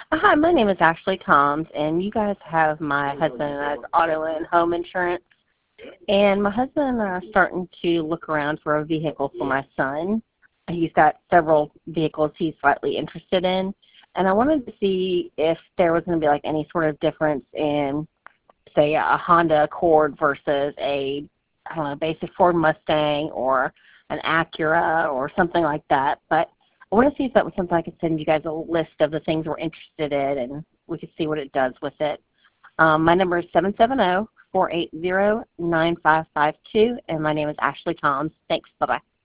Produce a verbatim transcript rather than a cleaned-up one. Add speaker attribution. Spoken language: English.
Speaker 1: Hi, my name is Ashley Toms, and you guys have my husband and I's auto and home insurance. And my husband and I are starting to look around for a vehicle for my son. He's got several vehicles he's slightly interested in, and I wanted to see if there was going to be like any sort of difference in, say, a Honda Accord versus a I don't know, basic Ford Mustang or an Acura or something like that. But I want to see if that was something I could send you guys a list of the things we're interested in, and we could see what it does with it. Um, my number is seven seven zero, four eight zero, nine five five two, and my name is Ashley Toms. Thanks. Bye-bye.